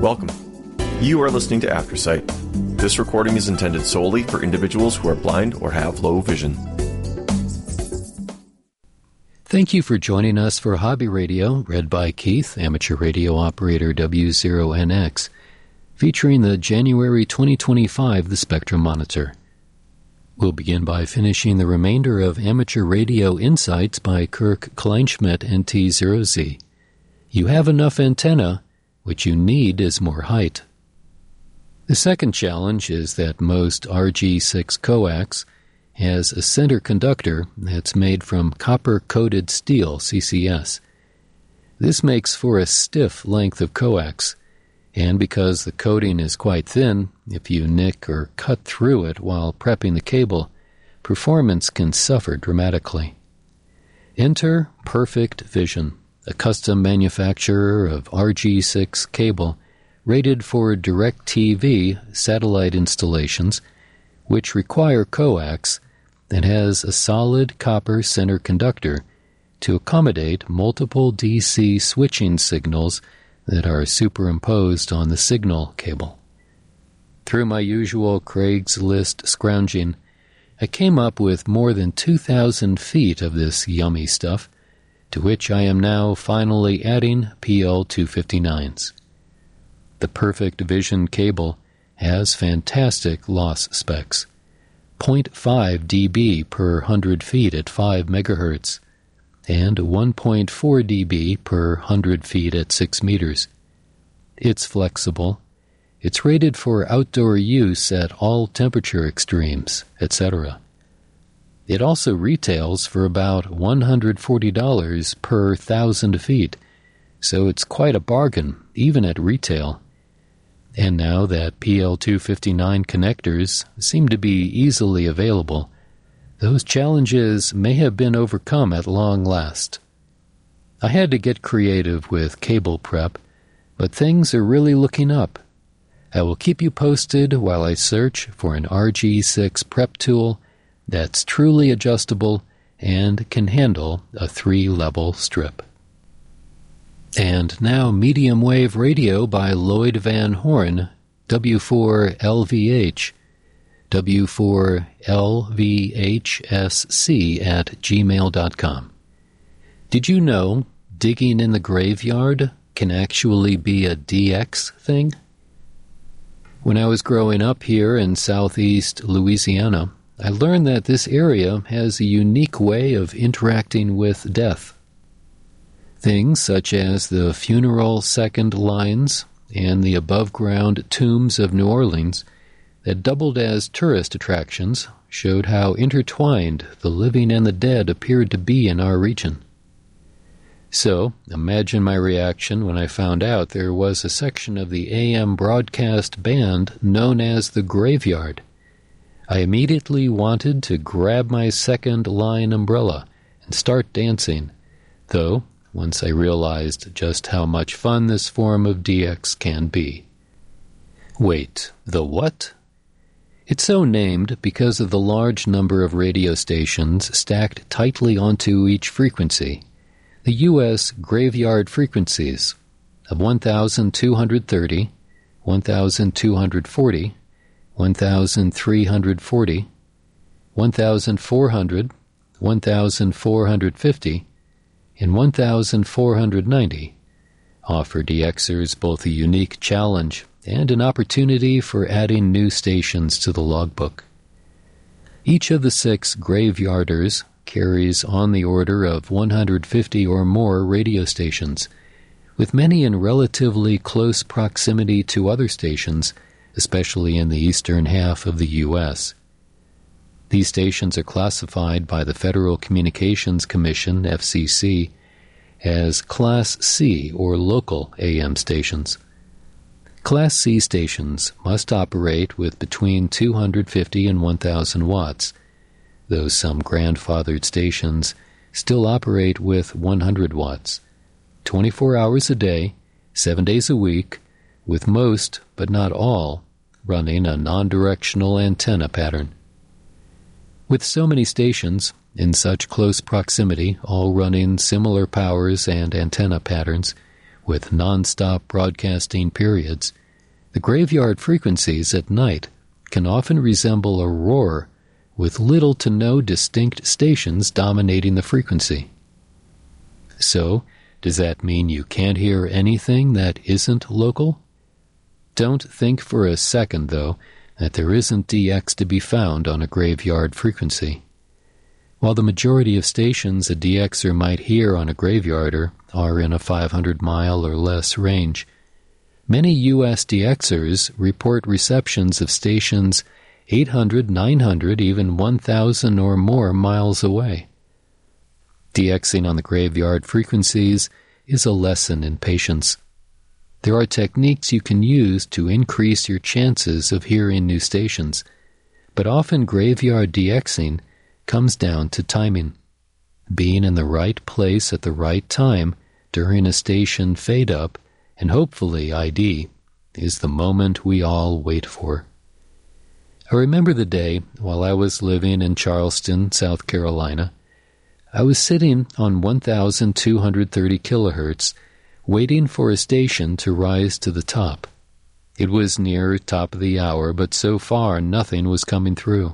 Welcome. You are listening to Aftersight. This recording is intended solely for individuals who are blind or have low vision. Thank you for joining us for Hobby Radio, read by Keith, amateur radio operator W0NX, featuring the January 2025 The Spectrum Monitor. We'll begin by finishing the remainder of Amateur Radio Insights by Kirk Kleinschmidt NT0Z. You have enough antenna. What you need is more height. The second challenge is that most RG6 coax has a center conductor that's made from copper-coated steel, CCS. This makes for a stiff length of coax, and because the coating is quite thin, if you nick or cut through it while prepping the cable, performance can suffer dramatically. Enter Perfect Vision, a custom manufacturer of RG6 cable rated for DirecTV satellite installations, which require coax that has a solid copper center conductor to accommodate multiple DC switching signals that are superimposed on the signal cable. Through my usual Craigslist scrounging, I came up with more than 2,000 feet of this yummy stuff, to which I am now finally adding PL259s. The Perfect Vision cable has fantastic loss specs, 0.5 dB per 100 feet at 5 MHz, and 1.4 dB per 100 feet at 6 meters. It's flexible. It's rated for outdoor use at all temperature extremes, etc. It also retails for about $140 per 1,000 feet, so it's quite a bargain, even at retail. And now that PL259 connectors seem to be easily available, those challenges may have been overcome at long last. I had to get creative with cable prep, but things are really looking up. I will keep you posted while I search for an RG6 prep tool that's truly adjustable and can handle a 3-level strip. And now Medium Wave Radio by Lloyd Van Horn, W4LVH, W4LVHSC@gmail.com. Did you know digging in the graveyard can actually be a DX thing? When I was growing up here in southeast Louisiana, I learned that this area has a unique way of interacting with death. Things such as the funeral second lines and the above-ground tombs of New Orleans that doubled as tourist attractions showed how intertwined the living and the dead appeared to be in our region. So, imagine my reaction when I found out there was a section of the AM broadcast band known as the Graveyard. I immediately wanted to grab my second-line umbrella and start dancing, though once I realized just how much fun this form of DX can be. Wait, the what? It's so named because of the large number of radio stations stacked tightly onto each frequency, the U.S. graveyard frequencies of 1,230, 1,240, 1,340, 1,400, 1,450, and 1,490 offer DXers both a unique challenge and an opportunity for adding new stations to the logbook. Each of the 6 graveyarders carries on the order of 150 or more radio stations, with many in relatively close proximity to other stations, especially in the eastern half of the U.S. These stations are classified by the Federal Communications Commission, FCC, as Class C or local AM stations. Class C stations must operate with between 250 and 1,000 watts, though some grandfathered stations still operate with 100 watts, 24 hours a day, 7 days a week, with most, but not all, running a non-directional antenna pattern. With so many stations, in such close proximity, all running similar powers and antenna patterns, with non-stop broadcasting periods, the graveyard frequencies at night can often resemble a roar with little to no distinct stations dominating the frequency. So, does that mean you can't hear anything that isn't local? Don't think for a second, though, that there isn't DX to be found on a graveyard frequency. While the majority of stations a DXer might hear on a graveyarder are in a 500-mile or less range, many U.S. DXers report receptions of stations 800, 900, even 1,000 or more miles away. DXing on the graveyard frequencies is a lesson in patience. There are techniques you can use to increase your chances of hearing new stations, but often graveyard DXing comes down to timing. Being in the right place at the right time during a station fade-up, and hopefully ID, is the moment we all wait for. I remember the day while I was living in Charleston, South Carolina. I was sitting on 1,230 kilohertz, waiting for a station to rise to the top. It was near top of the hour, but so far nothing was coming through.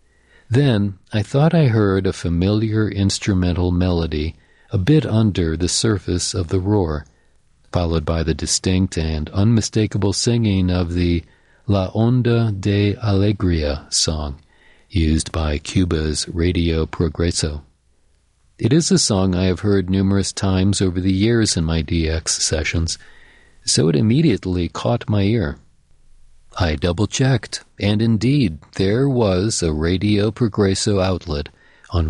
Then I thought I heard a familiar instrumental melody a bit under the surface of the roar, followed by the distinct and unmistakable singing of the La Onda de Alegría song, used by Cuba's Radio Progreso. It is a song I have heard numerous times over the years in my DX sessions, so it immediately caught my ear. I double-checked, and indeed, there was a Radio Progreso outlet on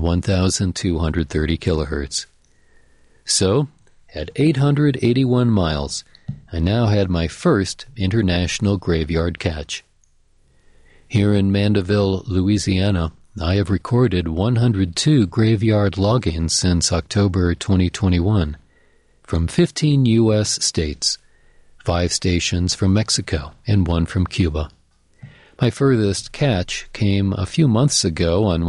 1,230 kilohertz. So, at 881 miles, I now had my first international graveyard catch. Here in Mandeville, Louisiana, I have recorded 102 graveyard loggings since October 2021, from 15 U.S. states, 5 stations from Mexico, and 1 from Cuba. My furthest catch came a few months ago on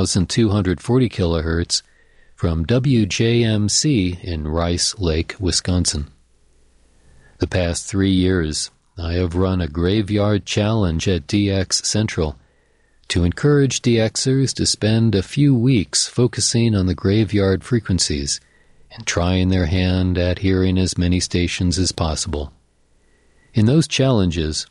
1,240 kilohertz from WJMC in Rice Lake, Wisconsin. The past 3 years, I have run a graveyard challenge at DX Central to encourage DXers to spend a few weeks focusing on the graveyard frequencies and trying their hand at hearing as many stations as possible. In those challenges,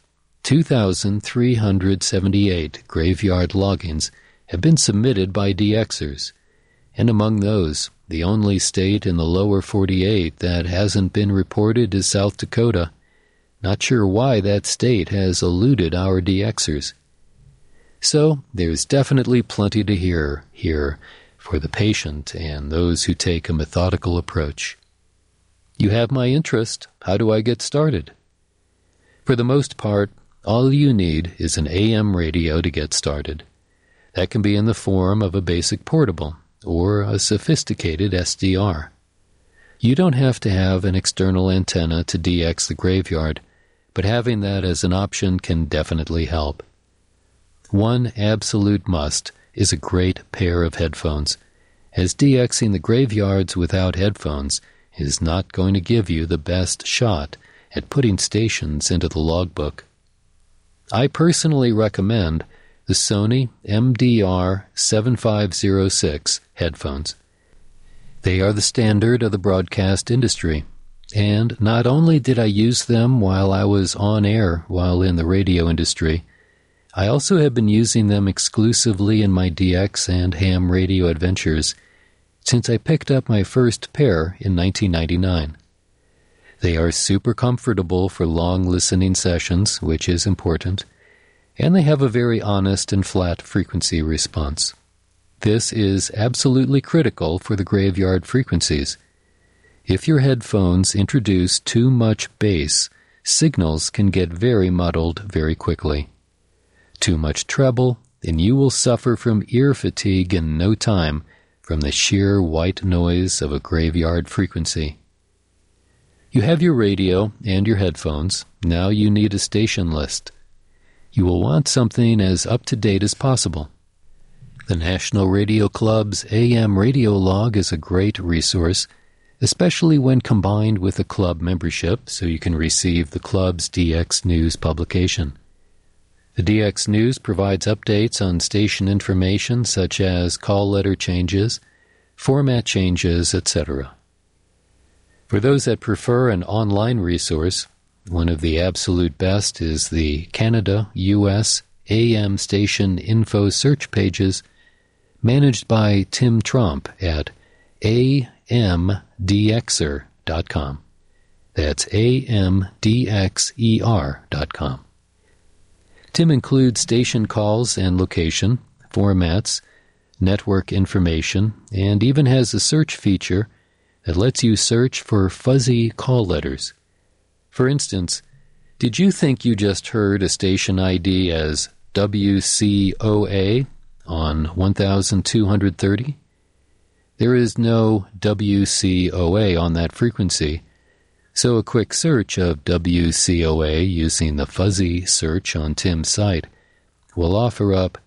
2,378 graveyard loggings have been submitted by DXers, and among those, the only state in the lower 48 that hasn't been reported is South Dakota. Not sure why that state has eluded our DXers. So, there's definitely plenty to hear here for the patient and those who take a methodical approach. You have my interest. How do I get started? For the most part, all you need is an AM radio to get started. That can be in the form of a basic portable or a sophisticated SDR. You don't have to have an external antenna to DX the graveyard, but having that as an option can definitely help. One absolute must is a great pair of headphones, as DXing the graveyards without headphones is not going to give you the best shot at putting stations into the logbook. I personally recommend the Sony MDR7506 headphones. They are the standard of the broadcast industry, and not only did I use them while I was on air while in the radio industry, I also have been using them exclusively in my DX and ham radio adventures since I picked up my first pair in 1999. They are super comfortable for long listening sessions, which is important, and they have a very honest and flat frequency response. This is absolutely critical for the graveyard frequencies. If your headphones introduce too much bass, signals can get very muddled very quickly. Too much treble, and you will suffer from ear fatigue in no time from the sheer white noise of a graveyard frequency. You have your radio and your headphones. Now you need a station list. You will want something as up-to-date as possible. The National Radio Club's AM radio log is a great resource, especially when combined with a club membership so you can receive the club's DX News publication. The DX News provides updates on station information such as call letter changes, format changes, etc. For those that prefer an online resource, one of the absolute best is the Canada-US AM station info search pages managed by Tim Trump at amdxer.com. That's amdxer.com. Tim includes station calls and location, formats, network information, and even has a search feature that lets you search for fuzzy call letters. For instance, did you think you just heard a station ID as WCOA on 1230? There is no WCOA on that frequency, so a quick search of WCOA using the fuzzy search on Tim's site will offer up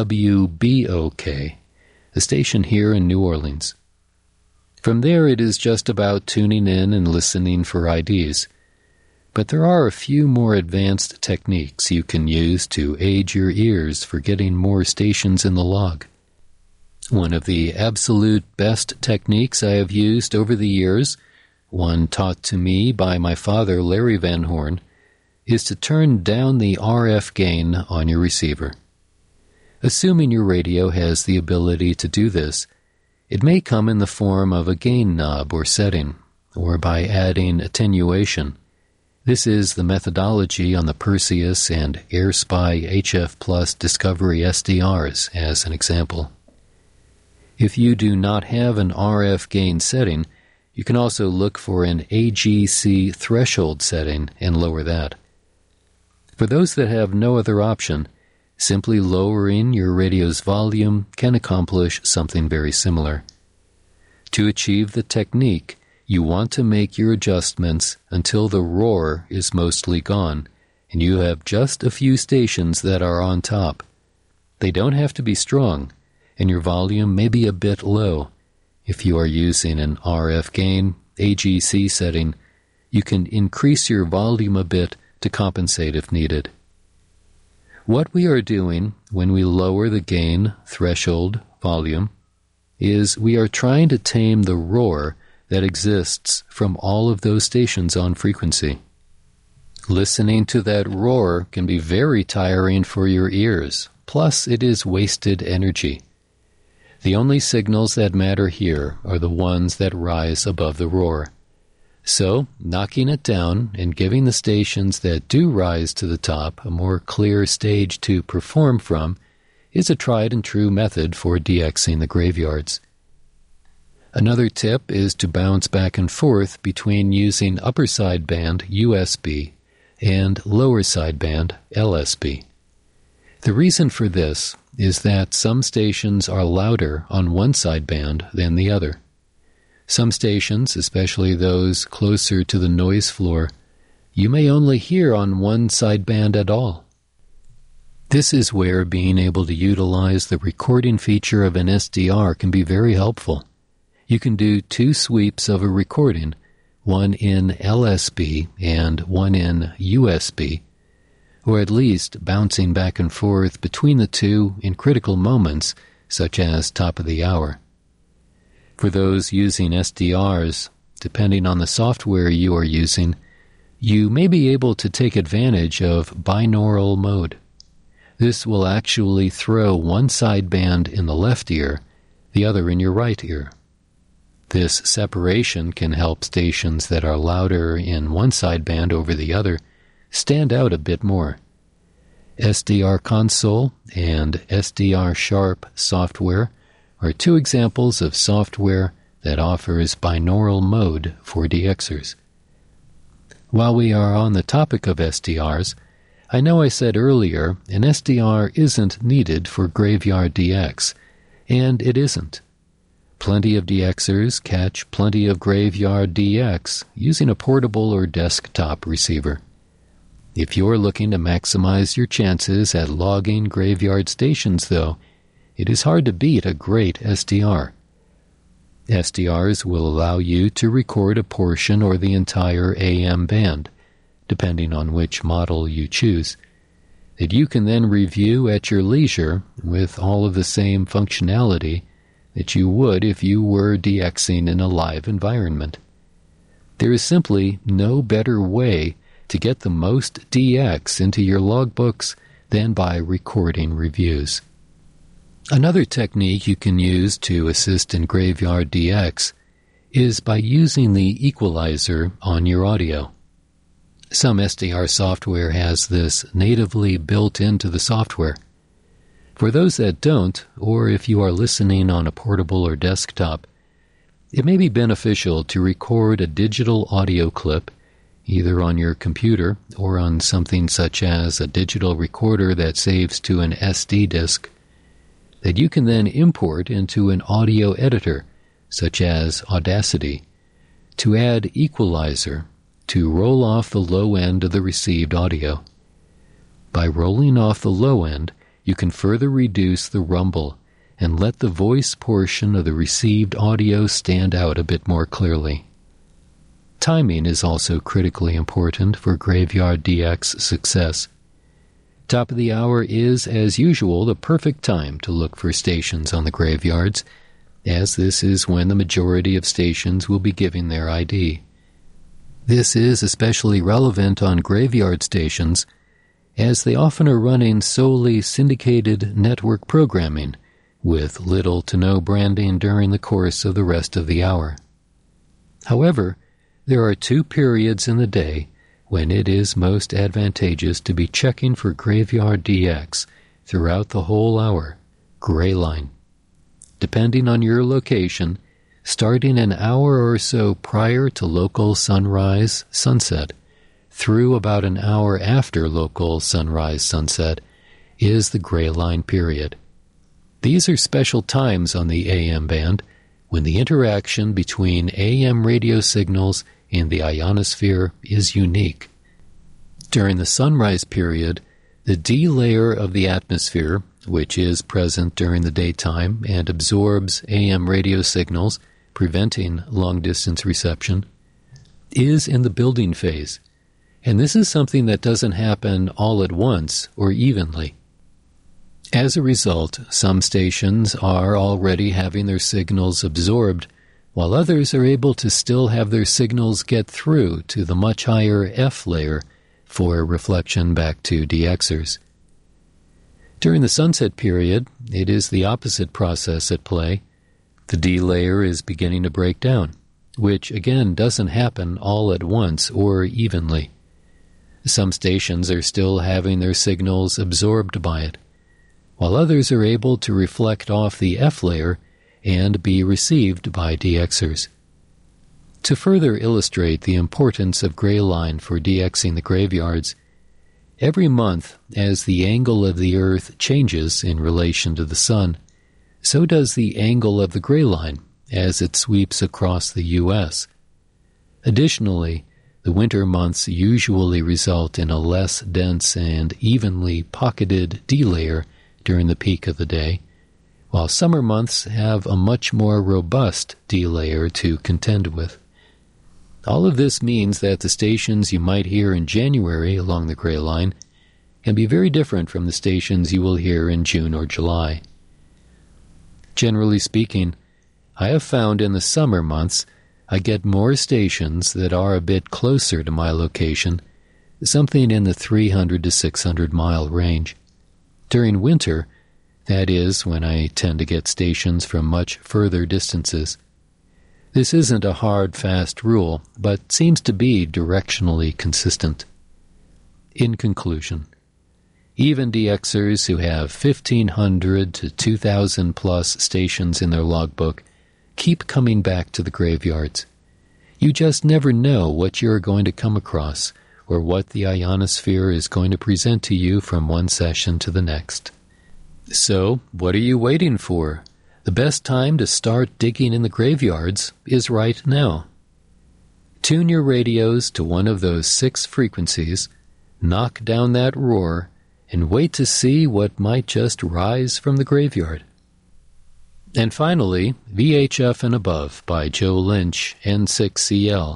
WBOK, a station here in New Orleans. From there it is just about tuning in and listening for IDs. But there are a few more advanced techniques you can use to aid your ears for getting more stations in the log. One of the absolute best techniques I have used over the years, one taught to me by my father Larry Van Horn, is to turn down the RF gain on your receiver. Assuming your radio has the ability to do this, it may come in the form of a gain knob or setting, or by adding attenuation. This is the methodology on the Perseus and AirSpy HF Plus Discovery SDRs, as an example. If you do not have an RF gain setting, you can also look for an AGC threshold setting and lower that. For those that have no other option, simply lowering your radio's volume can accomplish something very similar. To achieve the technique, you want to make your adjustments until the roar is mostly gone, and you have just a few stations that are on top. They don't have to be strong, and your volume may be a bit low. If you are using an RF gain, AGC setting, you can increase your volume a bit to compensate if needed. What we are doing when we lower the gain, threshold, volume, is we are trying to tame the roar that exists from all of those stations on frequency. Listening to that roar can be very tiring for your ears, plus it is wasted energy. The only signals that matter here are the ones that rise above the roar. So, knocking it down and giving the stations that do rise to the top a more clear stage to perform from is a tried and true method for DXing the graveyards. Another tip is to bounce back and forth between using upper sideband USB and lower sideband LSB. The reason for this is that some stations are louder on one sideband than the other. Some stations, especially those closer to the noise floor, you may only hear on one sideband at all. This is where being able to utilize the recording feature of an SDR can be very helpful. You can do 2 sweeps of a recording, one in LSB and one in USB, or at least bouncing back and forth between the two in critical moments, such as top of the hour. For those using SDRs, depending on the software you are using, you may be able to take advantage of binaural mode. This will actually throw one sideband in the left ear, the other in your right ear. This separation can help stations that are louder in one sideband over the other stand out a bit more. SDR Console and SDR Sharp software are 2 examples of software that offers binaural mode for DXers. While we are on the topic of SDRs, I know I said earlier an SDR isn't needed for graveyard DX, and it isn't. Plenty of DXers catch plenty of graveyard DX using a portable or desktop receiver. If you're looking to maximize your chances at logging graveyard stations, though, it is hard to beat a great SDR. SDRs will allow you to record a portion or the entire AM band, depending on which model you choose, that you can then review at your leisure with all of the same functionality that you would if you were DXing in a live environment. There is simply no better way to get the most DX into your logbooks than by recording reviews. Another technique you can use to assist in Graveyard DX is by using the equalizer on your audio. Some SDR software has this natively built into the software. For those that don't, or if you are listening on a portable or desktop, it may be beneficial to record a digital audio clip either on your computer or on something such as a digital recorder that saves to an SD disk that you can then import into an audio editor such as Audacity to add equalizer to roll off the low end of the received audio. By rolling off the low end, you can further reduce the rumble and let the voice portion of the received audio stand out a bit more clearly. Timing is also critically important for Graveyard DX success. Top of the hour is, as usual, the perfect time to look for stations on the graveyards, as this is when the majority of stations will be giving their ID. This is especially relevant on graveyard stations, as they often are running solely syndicated network programming, with little to no branding during the course of the rest of the hour. However, there are 2 periods in the day when it is most advantageous to be checking for Graveyard DX throughout the whole hour, gray line. Depending on your location, starting an hour or so prior to local sunrise, sunset, through about an hour after local sunrise, sunset, is the gray line period. These are special times on the AM band when the interaction between AM radio signals and the ionosphere is unique. During the sunrise period, the D layer of the atmosphere, which is present during the daytime and absorbs AM radio signals, preventing long-distance reception, is in the building phase, and this is something that doesn't happen all at once or evenly. As a result, some stations are already having their signals absorbed, while others are able to still have their signals get through to the much higher F layer for reflection back to DXers. During the sunset period, it is the opposite process at play. The D layer is beginning to break down, which again doesn't happen all at once or evenly. Some stations are still having their signals absorbed by it, while others are able to reflect off the F layer and be received by DXers. To further illustrate the importance of gray line for DXing the graveyards, every month as the angle of the Earth changes in relation to the Sun, so does the angle of the gray line as it sweeps across the U.S. Additionally, the winter months usually result in a less dense and evenly pocketed D layer during the peak of the day, while summer months have a much more robust D layer to contend with. All of this means that the stations you might hear in January along the gray line can be very different from the stations you will hear in June or July. Generally speaking, I have found in the summer months I get more stations that are a bit closer to my location, something in the 300 to 600 mile range. During winter, that is when I tend to get stations from much further distances. This isn't a hard, fast rule, but seems to be directionally consistent. In conclusion, even DXers who have 1,500 to 2,000 plus stations in their logbook keep coming back to the graveyards. You just never know what you're going to come across or what the ionosphere is going to present to you from one session to the next. So, what are you waiting for? The best time to start digging in the graveyards is right now. Tune your radios to one of those 6 frequencies, knock down that roar, and wait to see what might just rise from the graveyard. And finally, VHF and Above by Joe Lynch, N6CL,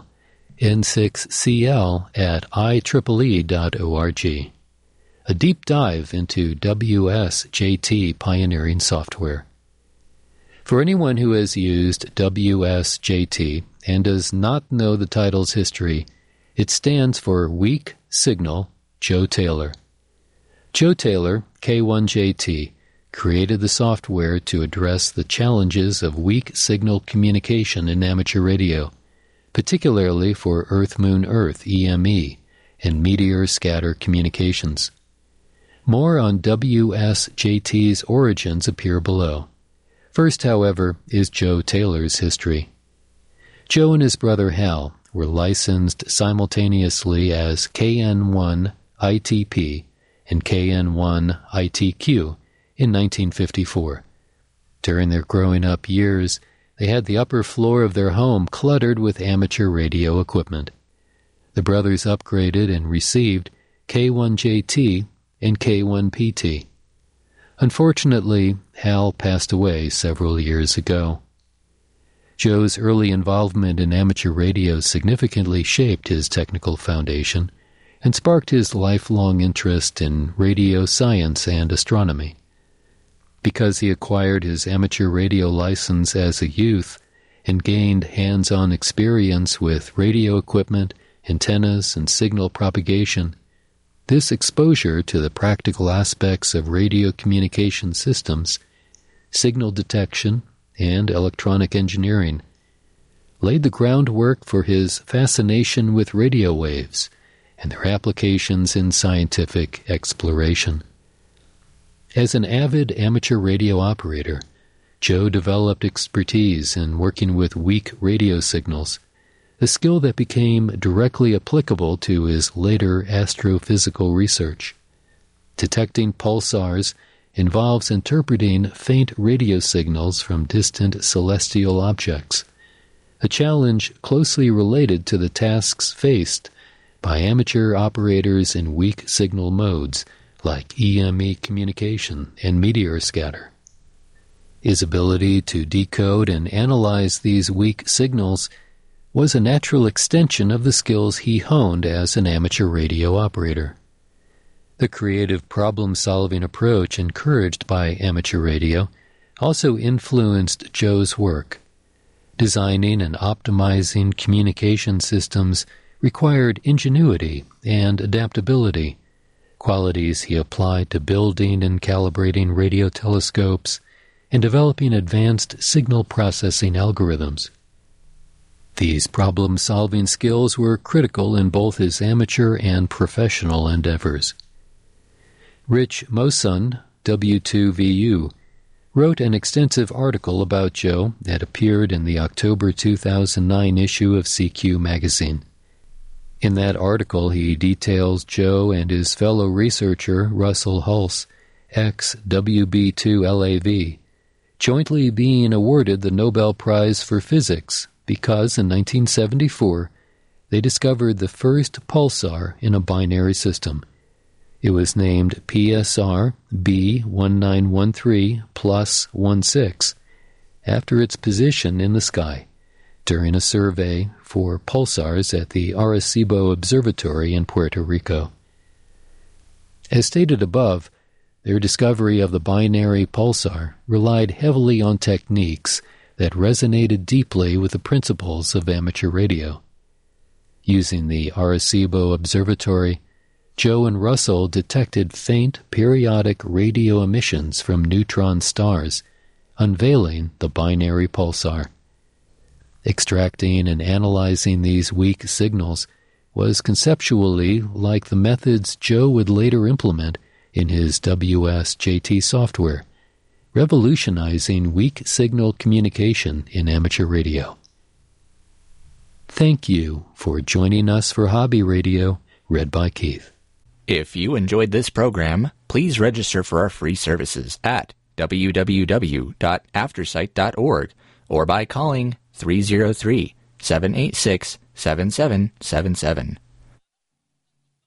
N6CL at IEEE.org. A deep dive into WSJT pioneering software. For anyone who has used WSJT and does not know the title's history, it stands for Weak Signal Joe Taylor. Joe Taylor, K1JT, created the software to address the challenges of weak signal communication in amateur radio, particularly for Earth-Moon-Earth EME and meteor scatter communications. More on WSJT's origins appear below. First, however, is Joe Taylor's history. Joe and his brother Hal were licensed simultaneously as KN1 ITP and KN1 ITQ in 1954. During their growing-up years, they had the upper floor of their home cluttered with amateur radio equipment. The brothers upgraded and received K1JT and K1PT. Unfortunately, Hal passed away several years ago. Joe's early involvement in amateur radio significantly shaped his technical foundation and sparked his lifelong interest in radio science and astronomy. Because he acquired his amateur radio license as a youth and gained hands-on experience with radio equipment, antennas, and signal propagation, this exposure to the practical aspects of radio communication systems, signal detection, and electronic engineering laid the groundwork for his fascination with radio waves and their applications in scientific exploration. As an avid amateur radio operator, Joe developed expertise in working with weak radio signals, a skill that became directly applicable to his later astrophysical research. Detecting pulsars involves interpreting faint radio signals from distant celestial objects, a challenge closely related to the tasks faced by amateur operators in weak signal modes like EME communication and meteor scatter. His ability to decode and analyze these weak signals was a natural extension of the skills he honed as an amateur radio operator. The creative problem-solving approach encouraged by amateur radio also influenced Joe's work. Designing and optimizing communication systems required ingenuity and adaptability, qualities he applied to building and calibrating radio telescopes and developing advanced signal processing algorithms. These problem-solving skills were critical in both his amateur and professional endeavors. Rich Mosun, W2VU, wrote an extensive article about Joe that appeared in the October 2009 issue of CQ magazine. In that article, he details Joe and his fellow researcher, Russell Hulse, ex-WB2LAV, jointly being awarded the Nobel Prize for Physics because in 1974 they discovered the first pulsar in a binary system. It was named PSR B1913+16 after its position in the sky during a survey for pulsars at the Arecibo Observatory in Puerto Rico. As stated above, their discovery of the binary pulsar relied heavily on techniques that resonated deeply with the principles of amateur radio. Using the Arecibo Observatory, Joe and Russell detected faint periodic radio emissions from neutron stars, unveiling the binary pulsar. Extracting and analyzing these weak signals was conceptually like the methods Joe would later implement in his WSJT software, revolutionizing weak signal communication in amateur radio. Thank you for joining us for Hobby Radio, read by Keith. If you enjoyed this program, please register for our free services at www.aftersight.org or by calling 303-786-7777.